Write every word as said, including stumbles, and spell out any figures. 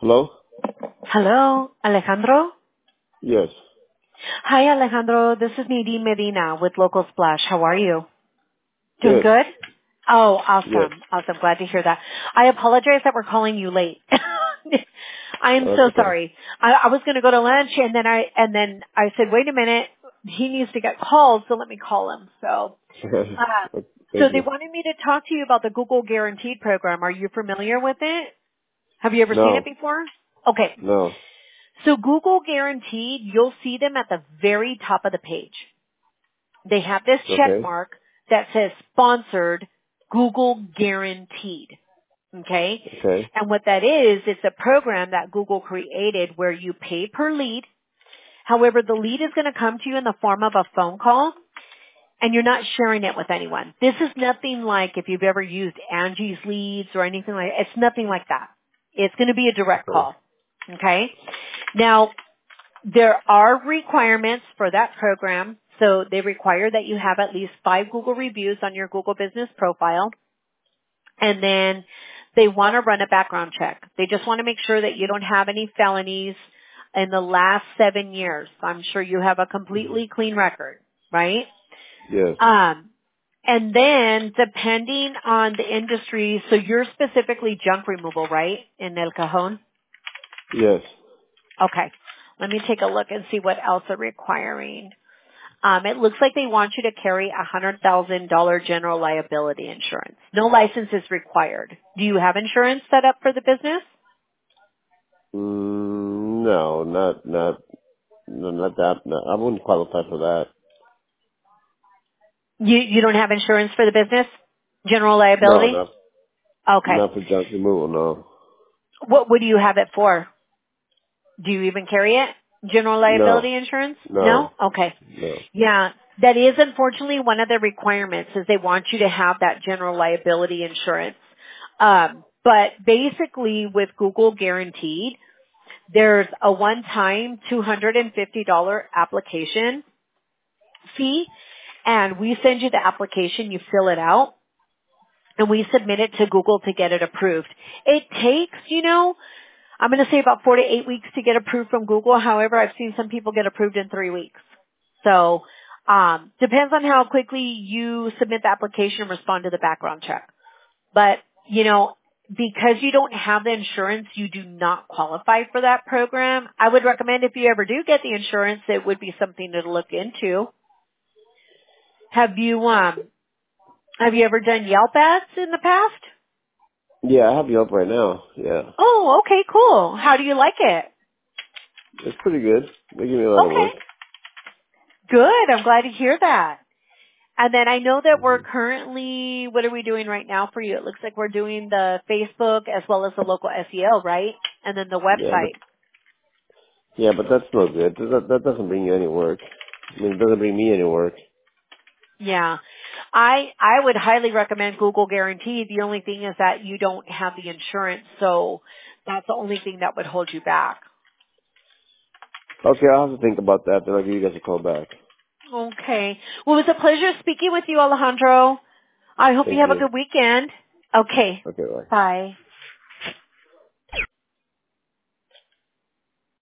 Hello? Hello, Alejandro? Yes. Hi, Alejandro. This is Nadine Medina with Local Splash. How are you? Doing Good. good? Oh, Yes. awesome. Awesome. Glad to hear that. I apologize that we're calling you late. I am Oh, so that's okay. sorry. I, I was going to go to lunch and then I, and then I said, wait a minute. He needs to get called, so let me call him. So, uh, so Thank they you. wanted me to talk to you about the Google Guaranteed program. Are you familiar with it? Have you ever seen it No. before? Okay. No. So Google Guaranteed, you'll see them at the very top of the page. They have this check Okay. mark that says sponsored Google Guaranteed. Okay? Okay. And what that is, it's a program that Google created where you pay per lead. However, the lead is going to come to you in the form of a phone call and you're not sharing it with anyone. This is nothing like if you've ever used Angie's Leads or anything like that. It's nothing like that. It's going to be a direct Okay. call. Okay? Now, there are requirements for that program. So they require that you have at least five Google reviews on your Google business profile. And then they want to run a background check. They just want to make sure that you don't have any felonies in the last seven years. I'm sure you have a hmm completely clean record, right? Yes. Um, and then depending on the industry, so you're specifically junk removal, right? In El Cajon? Yes. Okay. Let me take a look and see what else they're requiring. Um, it looks like they want you to carry a one hundred thousand dollars general liability insurance. No license is required. Do you have insurance set up for the business? Mm, no, not, not, no, not that. No, I wouldn't qualify for that. You you don't have insurance for the business? General No, liability? not, Okay. not for junk removal, no. What what do you have it for? Do you even carry it? General No. liability insurance? No? No. Okay. No. Yeah, that is unfortunately one of the requirements is they want you to have that general liability insurance. Um, but basically with Google Guaranteed, there's a one-time two hundred fifty dollars application fee, and we send you the application, you fill it out, and we submit it to Google to get it approved. It takes, you know, I'm going to say about four to eight weeks to get approved from Google. However, I've seen some people get approved in three weeks. So, um, depends on how quickly you submit the application and respond to the background check. But, you know, because you don't have the insurance, you do not qualify for that program. I would recommend if you ever do get the insurance, it would be something to look into. Have you, um, have you ever done Yelp ads in the past? Yeah, I have you up right now. Yeah. Oh, okay, cool. How do you like it? It's pretty good. They give me a lot of Okay. work. Good. I'm glad to hear that. And then I know that we're hmm currently, what are we doing right now for you? It looks like we're doing the Facebook as well as the local S E O, right? And then the Yeah, but, website. yeah, but that's no good. That, that doesn't bring you any work. I mean, it doesn't bring me any work. Yeah. I, I would highly recommend Google Guarantee. The only thing is that you don't have the insurance, so that's the only thing that would hold you back. Okay, I'll have to think about that, then I'll give you guys a call back. Okay. Well, it was a pleasure speaking with you, Alejandro. I hope you Thank have a you. good weekend. Okay. Okay, bye. Bye.